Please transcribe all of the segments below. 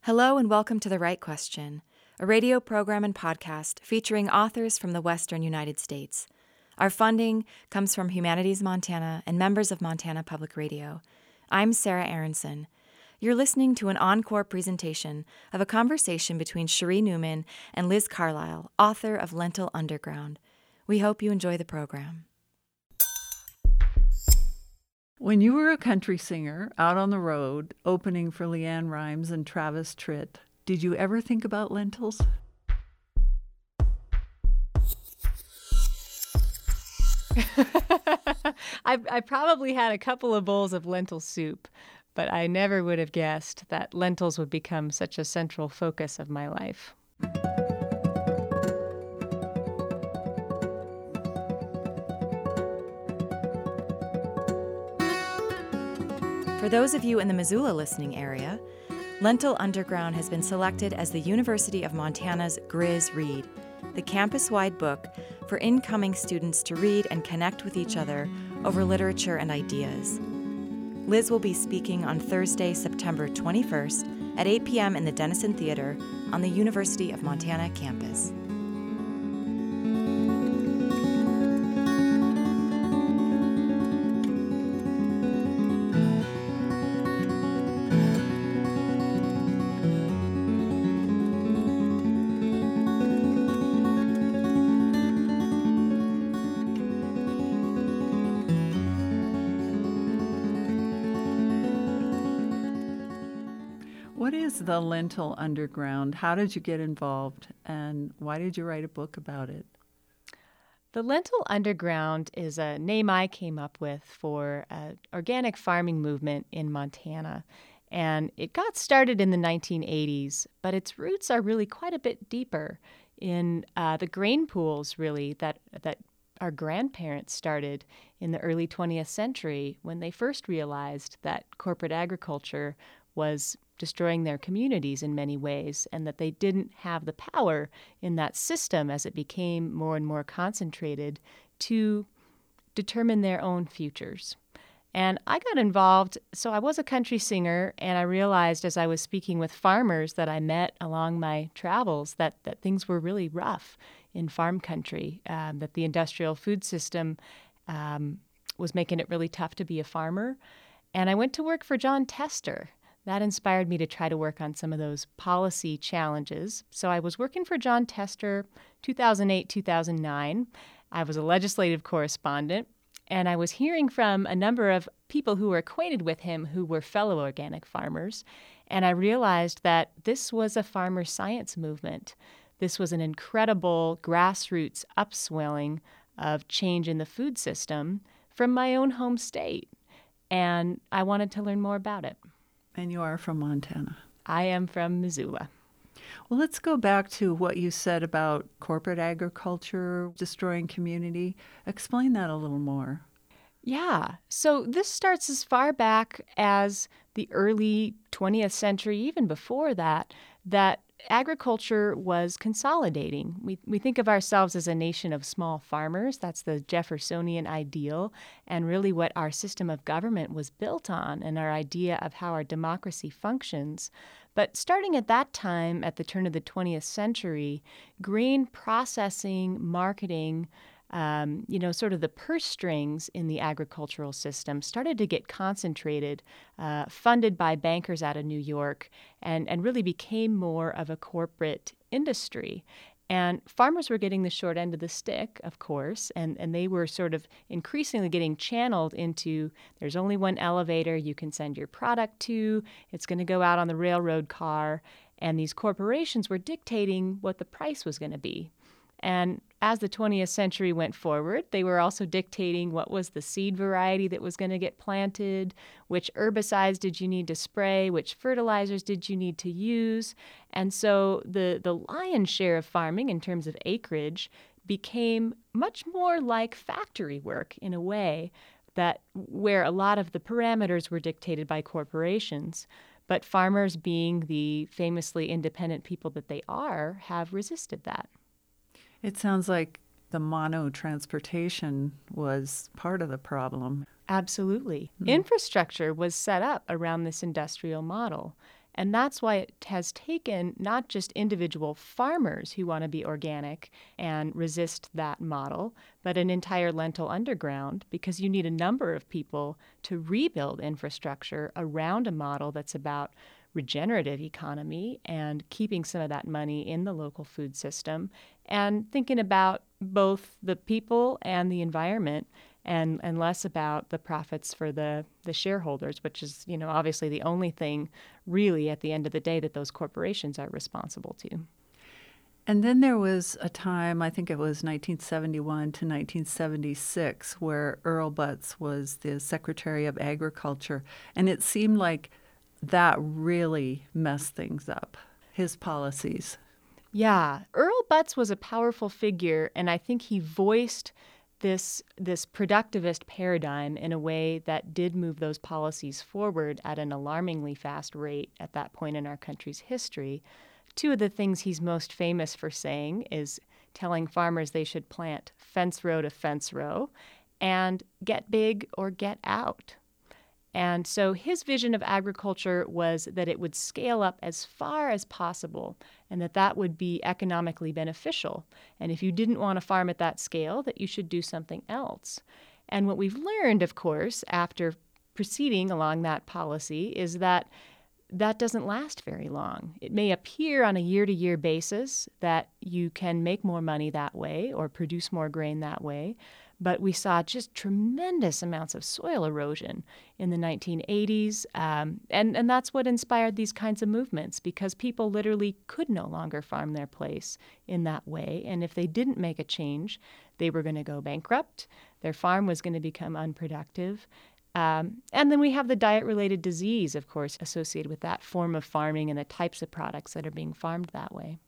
Hello and welcome to The Right Question, a radio program and podcast featuring authors from the Western United States. Our funding comes from Humanities Montana and members of Montana Public Radio. I'm Sarah Aronson. You're listening to an encore presentation of a conversation between Cherie Newman and Liz Carlisle, author of Lentil Underground. We hope you enjoy the program. When you were a country singer out on the road, opening for LeAnn Rimes and Travis Tritt, did you ever think about lentils? I probably had a couple of bowls of lentil soup, but I never would have guessed that lentils would become such a central focus of my life. For those of you in the Missoula listening area, Lentil Underground has been selected as the University of Montana's Grizz Read, the campus-wide book for incoming students to read and connect with each other over literature and ideas. Liz will be speaking on Thursday, September 21st at 8 p.m. in the Denison Theater on the University of Montana campus. What is the Lentil Underground? How did you get involved, and why did you write a book about it? The Lentil Underground is a name I came up with for an organic farming movement in Montana. And it got started in the 1980s, but its roots are really quite a bit deeper in the grain pools, really, that our grandparents started in the early 20th century when they first realized that corporate agriculture was destroying their communities in many ways, and that they didn't have the power in that system as it became more and more concentrated to determine their own futures. And I got involved, so I was a country singer, and I realized as I was speaking with farmers that I met along my travels that things were really rough in farm country, that the industrial food system was making it really tough to be a farmer. And I went to work for Jon Tester. That inspired me to try to work on some of those policy challenges. So I was working for Jon Tester 2008, 2009. I was a legislative correspondent, and I was hearing from a number of people who were acquainted with him who were fellow organic farmers. And I realized that this was a farmer science movement. This was an incredible grassroots upswelling of change in the food system from my own home state. And I wanted to learn more about it. And you are from Montana. I am from Missoula. Well, let's go back to what you said about corporate agriculture destroying community. Explain that a little more. Yeah. So this starts as far back as the early 20th century, even before that agriculture was consolidating. We think of ourselves as a nation of small farmers. That's the Jeffersonian ideal, and really what our system of government was built on and our idea of how our democracy functions. But starting at that time, at the turn of the 20th century, grain processing, marketing, sort of the purse strings in the agricultural system started to get concentrated, funded by bankers out of New York, and really became more of a corporate industry. And farmers were getting the short end of the stick, of course, and they were sort of increasingly getting channeled into there's only one elevator you can send your product to, it's going to go out on the railroad car, and these corporations were dictating what the price was going to be. And as the 20th century went forward, they were also dictating what was the seed variety that was going to get planted, which herbicides did you need to spray, which fertilizers did you need to use. And so the lion's share of farming in terms of acreage became much more like factory work in a way that where a lot of the parameters were dictated by corporations. But farmers, being the famously independent people that they are, have resisted that. It sounds like the mono transportation was part of the problem. Absolutely. Infrastructure was set up around this industrial model. And that's why it has taken not just individual farmers who want to be organic and resist that model, but an entire lentil underground, because you need a number of people to rebuild infrastructure around a model that's about regenerative economy and keeping some of that money in the local food system and thinking about both the people and the environment and less about the profits for the shareholders, which is, obviously the only thing really at the end of the day that those corporations are responsible to. And then there was a time, I think it was 1971 to 1976, where Earl Butz was the Secretary of Agriculture, and it seemed like that really messed things up, his policies. Yeah, Earl Butz was a powerful figure, and I think he voiced this productivist paradigm in a way that did move those policies forward at an alarmingly fast rate at that point in our country's history. Two of the things he's most famous for saying is telling farmers they should plant fence row to fence row and get big or get out. And so his vision of agriculture was that it would scale up as far as possible and that would be economically beneficial. And if you didn't want to farm at that scale, that you should do something else. And what we've learned, of course, after proceeding along that policy is that doesn't last very long. It may appear on a year-to-year basis that you can make more money that way or produce more grain that way, but we saw just tremendous amounts of soil erosion in the 1980s, and that's what inspired these kinds of movements, because people literally could no longer farm their place in that way, and if they didn't make a change, they were going to go bankrupt, their farm was going to become unproductive. And then we have the diet-related disease, of course, associated with that form of farming and the types of products that are being farmed that way.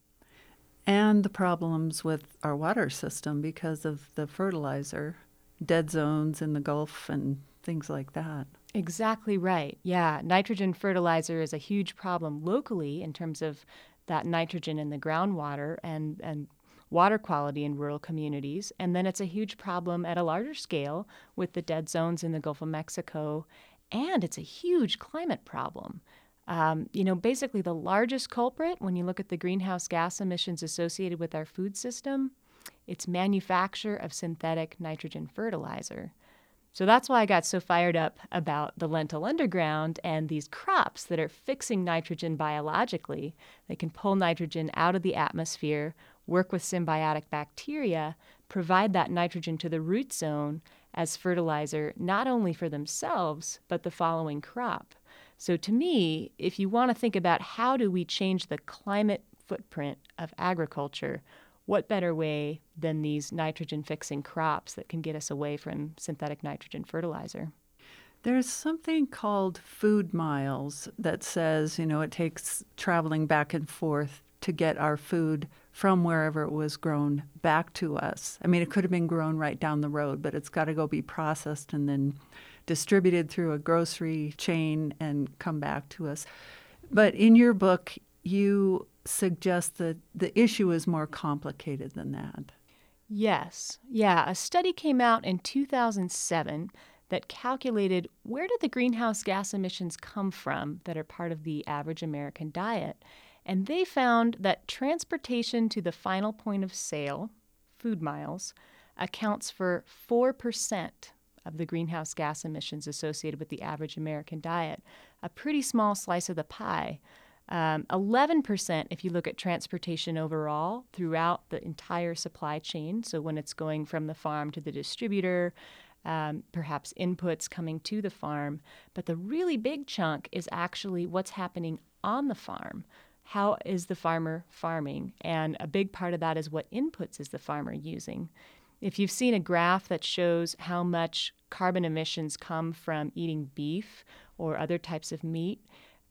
And the problems with our water system because of the fertilizer, dead zones in the Gulf and things like that. Exactly right. Yeah, nitrogen fertilizer is a huge problem locally in terms of that nitrogen in the groundwater and water quality in rural communities. And then it's a huge problem at a larger scale with the dead zones in the Gulf of Mexico. And it's a huge climate problem. Basically the largest culprit when you look at the greenhouse gas emissions associated with our food system, it's manufacture of synthetic nitrogen fertilizer. So that's why I got so fired up about the lentil underground and these crops that are fixing nitrogen biologically. They can pull nitrogen out of the atmosphere, work with symbiotic bacteria, provide that nitrogen to the root zone as fertilizer, not only for themselves, but the following crop. So to me, if you want to think about how do we change the climate footprint of agriculture, what better way than these nitrogen-fixing crops that can get us away from synthetic nitrogen fertilizer? There's something called food miles that says, it takes traveling back and forth to get our food from wherever it was grown back to us. I mean, it could have been grown right down the road, but it's got to go be processed and then distributed through a grocery chain and come back to us. But in your book, you suggest that the issue is more complicated than that. Yes. Yeah. A study came out in 2007 that calculated where did the greenhouse gas emissions come from that are part of the average American diet. And they found that transportation to the final point of sale, food miles, accounts for 4% of the greenhouse gas emissions associated with the average American diet, a pretty small slice of the pie. 11% if you look at transportation overall throughout the entire supply chain, so when it's going from the farm to the distributor, perhaps inputs coming to the farm. But the really big chunk is actually what's happening on the farm. How is the farmer farming? And a big part of that is what inputs is the farmer using. If you've seen a graph that shows how much carbon emissions come from eating beef or other types of meat,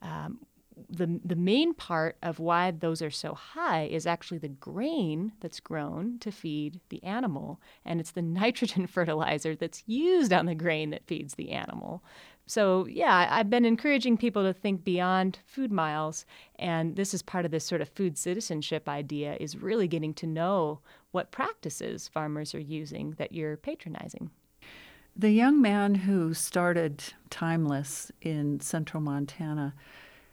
the main part of why those are so high is actually the grain that's grown to feed the animal, and it's the nitrogen fertilizer that's used on the grain that feeds the animal. So, yeah, I've been encouraging people to think beyond food miles, and this is part of this sort of food citizenship idea, is really getting to know what practices farmers are using that you're patronizing. The young man who started Timeless in central Montana,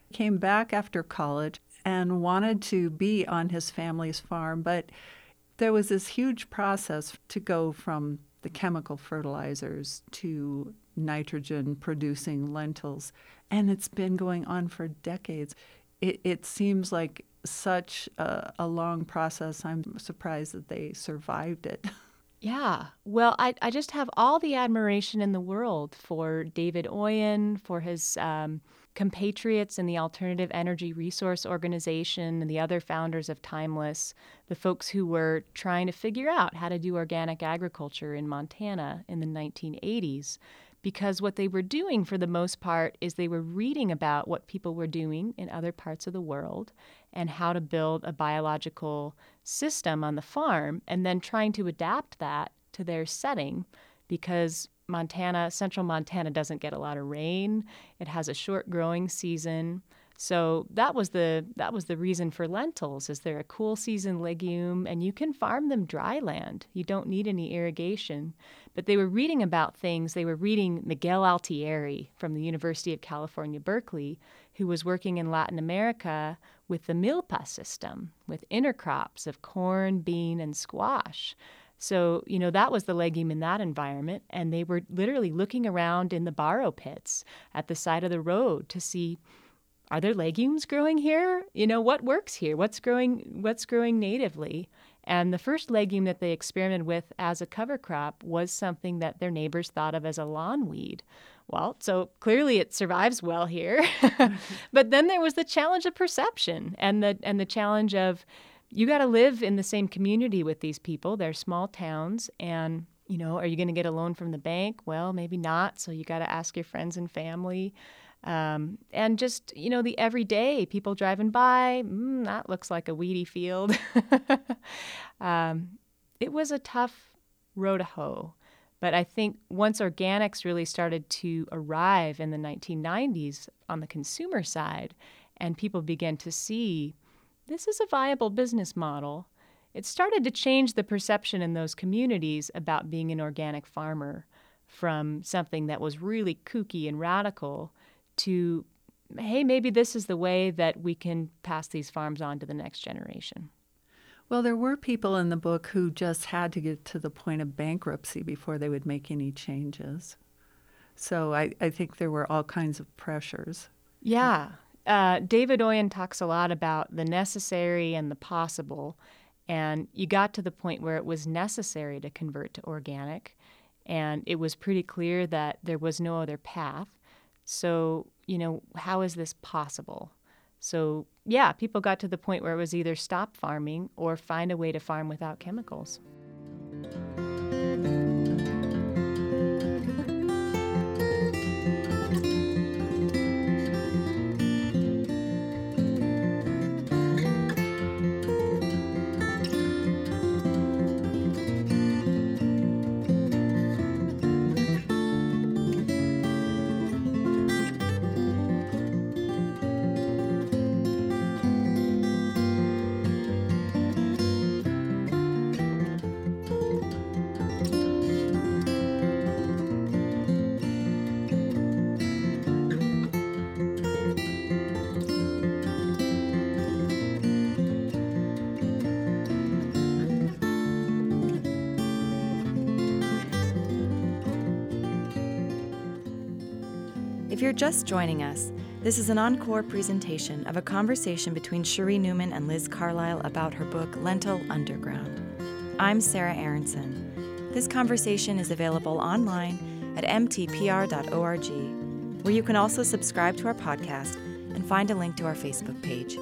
Came back after college and wanted to be on his family's farm, but there was this huge process to go from the chemical fertilizers to nitrogen-producing lentils, and it's been going on for decades. It seems like such a long process. I'm surprised that they survived it. Yeah. Well, I just have all the admiration in the world for David Oyen, for his compatriots in the Alternative Energy Resource Organization and the other founders of Timeless, the folks who were trying to figure out how to do organic agriculture in Montana in the 1980s. Because what they were doing for the most part is they were reading about what people were doing in other parts of the world and how to build a biological system on the farm, and then trying to adapt that to their setting, because central Montana doesn't get a lot of rain. It has a short growing season. So that was the reason for lentils, is they're a cool season legume, and you can farm them dry land. You don't need any irrigation. But they were reading about things. They were reading Miguel Altieri from the University of California, Berkeley, who was working in Latin America with the milpa system, with intercrops of corn, bean, and squash. So, that was the legume in that environment, and they were literally looking around in the barrow pits at the side of the road to see, are there legumes growing here? What works here? What's growing natively? And the first legume that they experimented with as a cover crop was something that their neighbors thought of as a lawn weed. Well, so clearly it survives well here. But then there was the challenge of perception and the challenge of, you got to live in the same community with these people. They're small towns, and are you going to get a loan from the bank? Well, maybe not. So you got to ask your friends and family. And just, the everyday people driving by, that looks like a weedy field. It was a tough row to hoe. But I think once organics really started to arrive in the 1990s on the consumer side, and people began to see this is a viable business model, it started to change the perception in those communities about being an organic farmer from something that was really kooky and radical to, hey, maybe this is the way that we can pass these farms on to the next generation. Well, there were people in the book who just had to get to the point of bankruptcy before they would make any changes. So I think there were all kinds of pressures. Yeah. David Oyen talks a lot about the necessary and the possible. And you got to the point where it was necessary to convert to organic. And it was pretty clear that there was no other path. So, how is this possible? So, yeah, people got to the point where it was either stop farming or find a way to farm without chemicals. If you're just joining us, this is an encore presentation of a conversation between Cherie Newman and Liz Carlisle about her book, Lentil Underground. I'm Sarah Aronson. This conversation is available online at mtpr.org, where you can also subscribe to our podcast and find a link to our Facebook page.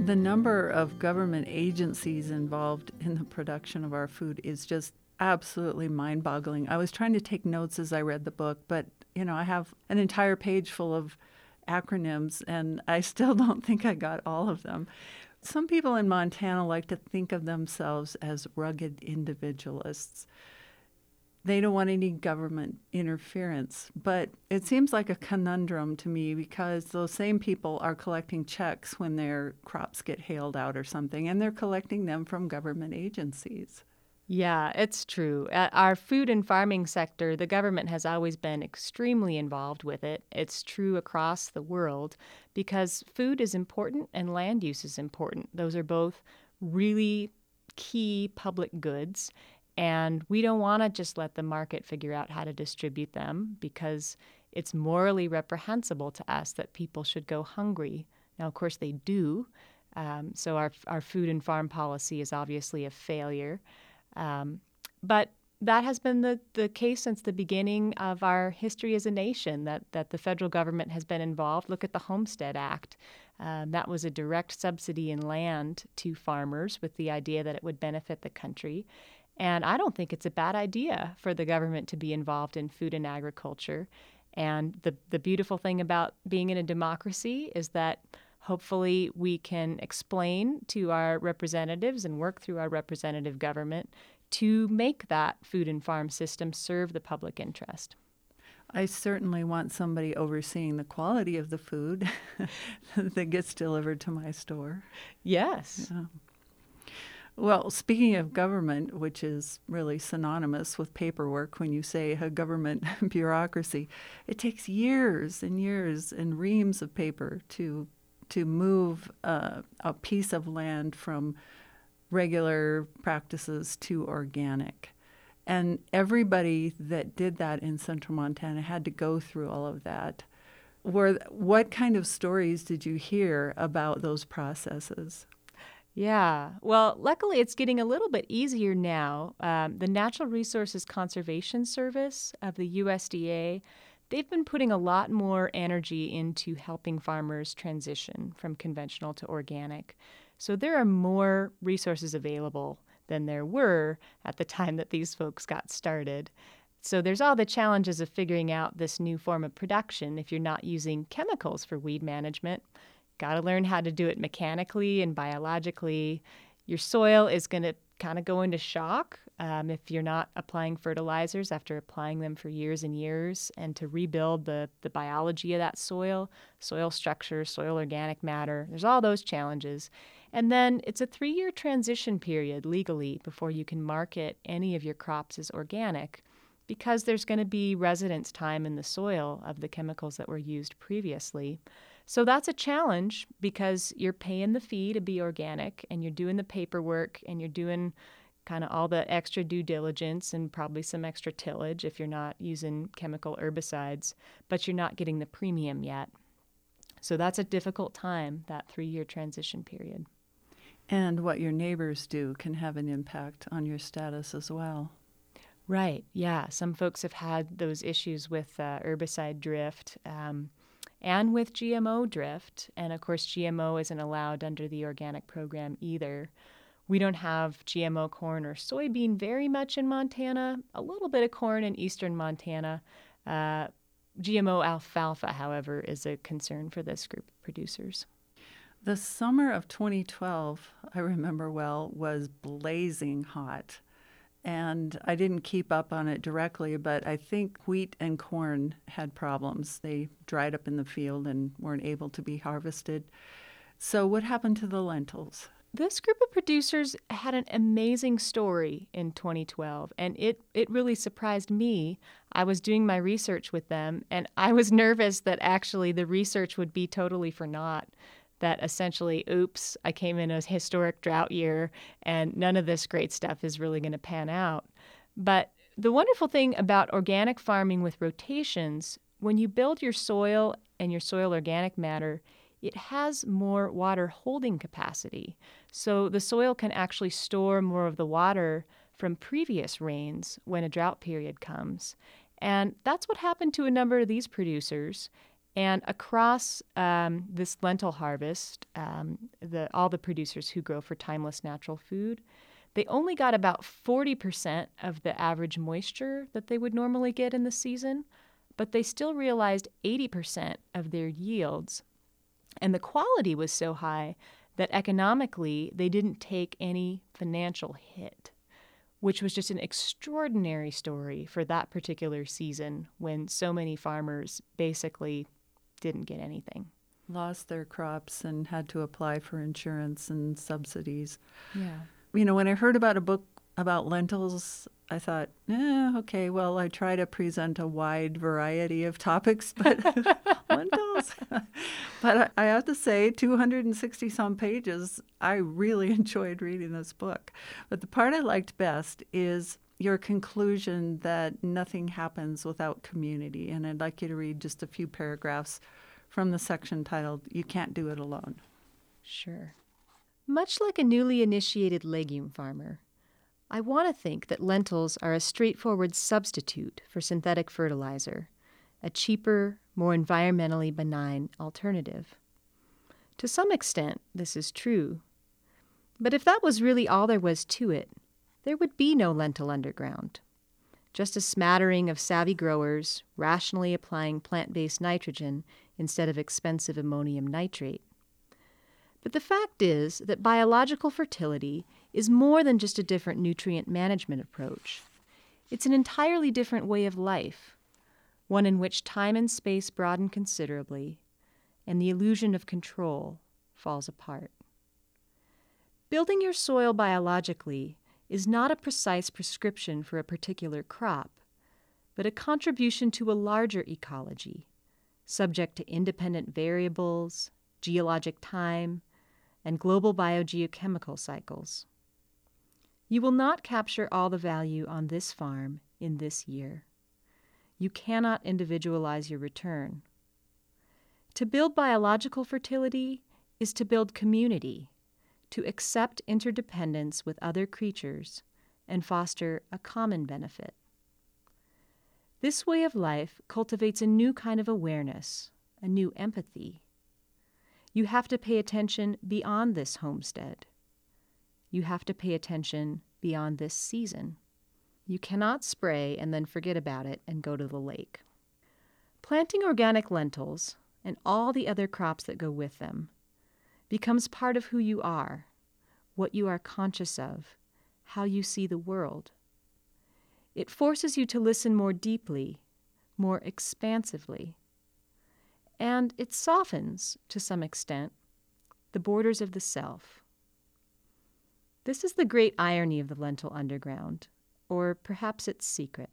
The number of government agencies involved in the production of our food is just absolutely mind-boggling. I was trying to take notes as I read the book, but I have an entire page full of acronyms, and I still don't think I got all of them. Some people in Montana like to think of themselves as rugged individualists. They don't want any government interference, but it seems like a conundrum to me because those same people are collecting checks when their crops get hailed out or something, and they're collecting them from government agencies. Yeah, it's true. At our food and farming sector, the government has always been extremely involved with it. It's true across the world because food is important and land use is important. Those are both really key public goods. And we don't want to just let the market figure out how to distribute them because it's morally reprehensible to us that people should go hungry. Now, of course, they do. So our food and farm policy is obviously a failure. But that has been the case since the beginning of our history as a nation, that the federal government has been involved. Look at the Homestead Act. That was a direct subsidy in land to farmers with the idea that it would benefit the country. And I don't think it's a bad idea for the government to be involved in food and agriculture. And the beautiful thing about being in a democracy is that hopefully we can explain to our representatives and work through our representative government to make that food and farm system serve the public interest. I certainly want somebody overseeing the quality of the food that gets delivered to my store. Yes. Yeah. Well, speaking of government, which is really synonymous with paperwork when you say a government bureaucracy, it takes years and years and reams of paper to move a piece of land from regular practices to organic. And everybody that did that in central Montana had to go through all of that. What kind of stories did you hear about those processes? Yeah. Well, luckily, it's getting a little bit easier now. The Natural Resources Conservation Service of the USDA, they've been putting a lot more energy into helping farmers transition from conventional to organic. So there are more resources available than there were at the time that these folks got started. So there's all the challenges of figuring out this new form of production if you're not using chemicals for weed management. Got to learn how to do it mechanically and biologically. Your soil is going to kind of go into shock if you're not applying fertilizers after applying them for years and years, and to rebuild the biology of that soil structure, soil organic matter. There's all those challenges. And then it's a 3-year transition period legally before you can market any of your crops as organic, because there's going to be residence time in the soil of the chemicals that were used previously. So that's a challenge because you're paying the fee to be organic and you're doing the paperwork and you're doing kind of all the extra due diligence and probably some extra tillage if you're not using chemical herbicides, but you're not getting the premium yet. So that's a difficult time, that 3-year transition period. And what your neighbors do can have an impact on your status as well. Right, yeah. Some folks have had those issues with herbicide drift and with GMO drift. And of course, GMO isn't allowed under the organic program either. We don't have GMO corn or soybean very much in Montana, a little bit of corn in eastern Montana. GMO alfalfa, however, is a concern for this group of producers. The summer of 2012, I remember well, was blazing hot. And I didn't keep up on it directly, but I think wheat and corn had problems. They dried up in the field and weren't able to be harvested. So what happened to the lentils? This group of producers had an amazing story in 2012, and it really surprised me. I was doing my research with them, and I was nervous that actually the research would be totally for naught, that essentially, oops, I came in a historic drought year, and none of this great stuff is really going to pan out. But the wonderful thing about organic farming with rotations, when you build your soil and your soil organic matter, it has more water holding capacity. So the soil can actually store more of the water from previous rains when a drought period comes. And that's what happened to a number of these producers. And across this lentil harvest, all the producers who grow for timeless natural food, they only got about 40% of the average moisture that they would normally get in the season, but they still realized 80% of their yields. And the quality was so high that economically they didn't take any financial hit, which was just an extraordinary story for that particular season when so many farmers basically didn't get anything. Lost their crops and had to apply for insurance and subsidies. Yeah. When I heard about a book about lentils, I thought, okay, well, I try to present a wide variety of topics, but lentils. But I have to say, 260-some pages, I really enjoyed reading this book. But the part I liked best is your conclusion that nothing happens without community. And I'd like you to read just a few paragraphs from the section titled, "You Can't Do It Alone." Sure. Much like a newly initiated legume farmer, I want to think that lentils are a straightforward substitute for synthetic fertilizer, a cheaper, more environmentally benign alternative. To some extent, this is true. But if that was really all there was to it, there would be no lentil underground. Just a smattering of savvy growers rationally applying plant-based nitrogen instead of expensive ammonium nitrate. But the fact is that biological fertility is more than just a different nutrient management approach. It's an entirely different way of life, one in which time and space broaden considerably, and the illusion of control falls apart. Building your soil biologically is not a precise prescription for a particular crop, but a contribution to a larger ecology, subject to independent variables, geologic time, and global biogeochemical cycles. You will not capture all the value on this farm in this year. You cannot individualize your return. To build biological fertility is to build community, to accept interdependence with other creatures and foster a common benefit. This way of life cultivates a new kind of awareness, a new empathy. You have to pay attention beyond this homestead. You have to pay attention beyond this season. You cannot spray and then forget about it and go to the lake. Planting organic lentils, and all the other crops that go with them, becomes part of who you are, what you are conscious of, how you see the world. It forces you to listen more deeply, more expansively. And it softens, to some extent, the borders of the self. This is the great irony of the lentil underground, or perhaps its secret.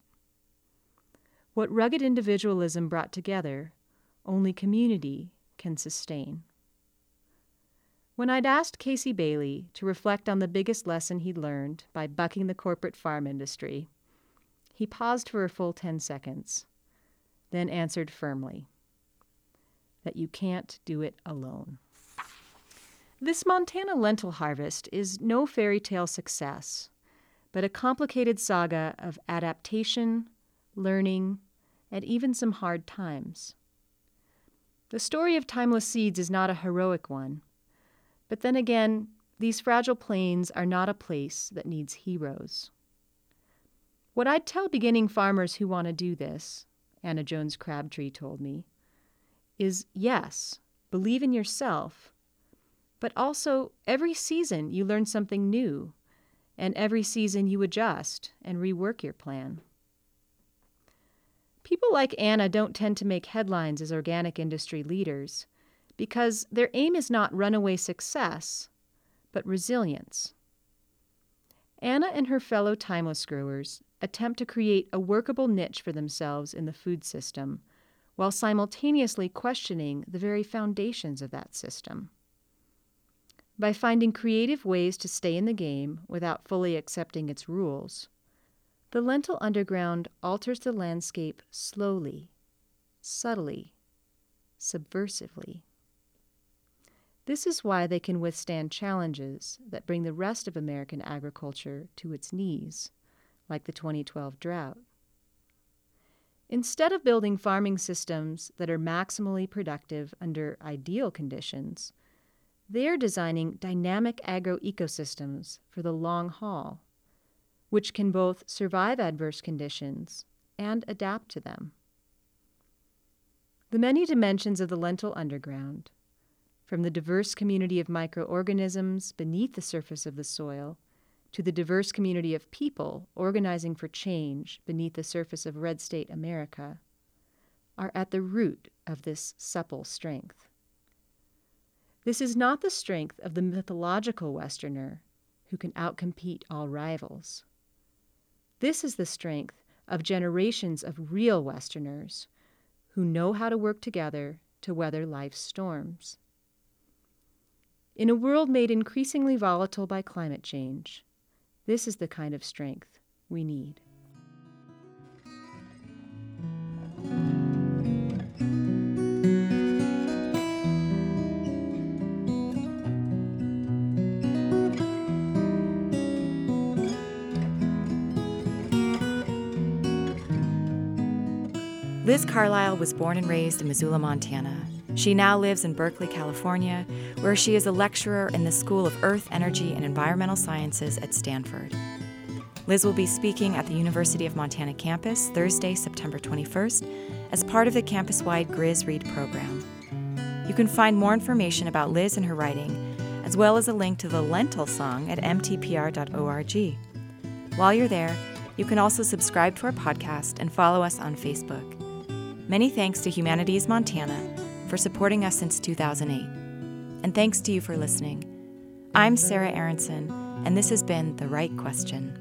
What rugged individualism brought together, only community can sustain. When I'd asked Casey Bailey to reflect on the biggest lesson he'd learned by bucking the corporate farm industry, he paused for a full 10 seconds, then answered firmly, that you can't do it alone. This Montana lentil harvest is no fairy tale success, but a complicated saga of adaptation, learning, and even some hard times. The story of timeless seeds is not a heroic one, but then again, these fragile plains are not a place that needs heroes. What I'd tell beginning farmers who want to do this, Anna Jones Crabtree told me, is yes, believe in yourself, but also every season you learn something new, and every season you adjust and rework your plan. People like Anna don't tend to make headlines as organic industry leaders because their aim is not runaway success, but resilience. Anna and her fellow timeless growers attempt to create a workable niche for themselves in the food system while simultaneously questioning the very foundations of that system. By finding creative ways to stay in the game without fully accepting its rules, the lentil underground alters the landscape slowly, subtly, subversively. This is why they can withstand challenges that bring the rest of American agriculture to its knees, like the 2012 drought. Instead of building farming systems that are maximally productive under ideal conditions, they're designing dynamic agroecosystems for the long haul, which can both survive adverse conditions and adapt to them. The many dimensions of the lentil underground, from the diverse community of microorganisms beneath the surface of the soil to the diverse community of people organizing for change beneath the surface of red state America, are at the root of this supple strength. This is not the strength of the mythological Westerner who can outcompete all rivals. This is the strength of generations of real Westerners who know how to work together to weather life's storms. In a world made increasingly volatile by climate change, this is the kind of strength we need. Liz Carlisle was born and raised in Missoula, Montana. She now lives in Berkeley, California, where she is a lecturer in the School of Earth, Energy, and Environmental Sciences at Stanford. Liz will be speaking at the University of Montana campus Thursday, September 21st, as part of the campus-wide Grizz Read program. You can find more information about Liz and her writing, as well as a link to the Lentil Song at mtpr.org. While you're there, you can also subscribe to our podcast and follow us on Facebook. Many thanks to Humanities Montana for supporting us since 2008. And thanks to you for listening. I'm Sarah Aronson, and this has been The Right Question.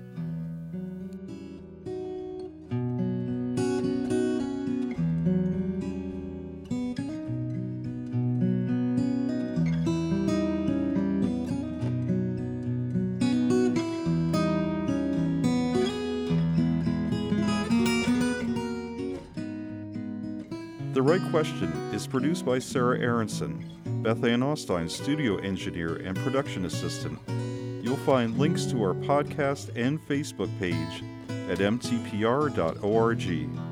The Right Question is produced by Sarah Aronson, Beth Ann Austin, studio engineer and production assistant. You'll find links to our podcast and Facebook page at mtpr.org.